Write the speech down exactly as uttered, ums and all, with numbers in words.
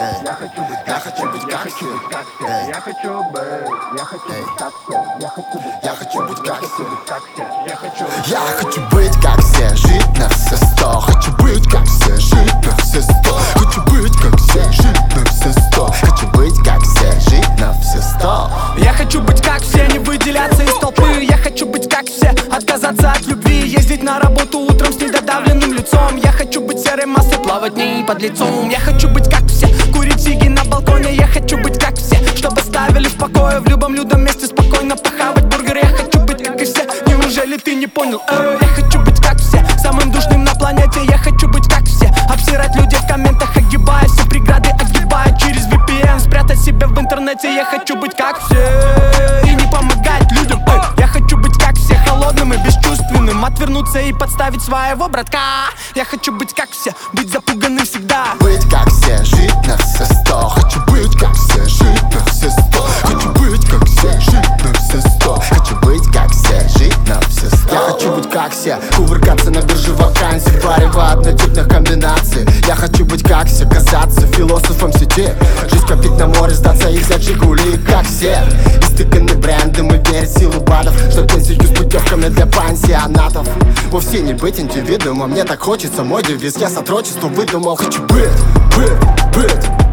Я хочу быть, я хочу быть как все. Я хочу быть, я хочу быть как все. Я хочу быть, я хочу быть как все. Я хочу, я хочу быть как все, жить на все сто. Хочу быть как все, жить на все сто. Хочу быть как все, жить на все сто. Хочу быть как все, жить на все сто. Я хочу быть как все, не выделяться из толпы. Я хочу быть как все, отказаться от любви, ездить на работу утром с недодавленным лицом. Я хочу быть серой массой, плавать в ней под лицом. Я хочу быть как все, курить сиги на балконе. Я хочу быть как все, чтобы ставили в покое в любом людном месте спокойно похавать бургер. Я хочу быть как и все, неужели ты не понял? Э, я хочу быть как все, самым душным на планете. Я хочу быть как все, обсирать людей в комментах, огибая все преграды, огибая через ви пи эн, спрятать себя в интернете. Я хочу быть как все и не помогать людям. Эй, я хочу быть как все, холодным и бесчувственным, отвернуться и подставить своего братка. Я хочу быть как все, быть запуганным всегда. Быть как все, жить на все сто. Хочу быть как все, жить на все сто. Хочу быть как все, жить на все сто. Хочу быть как все, жить на все сто. Я хочу быть как все, кувыркаться на бирже вакансий, варево однотипных комбинаций. Я хочу быть как все, казаться философом сети. Жизнь как вид на море, сдаться и взять Жигули. Как все, истыканы брендом и верить в силу БАДов, что пенсию с путевками для пансионатов. Вовсе не быть индивидуумом, мне так хочется, мой девиз. Я с отрочества выдумал, хочу быть, быть, быть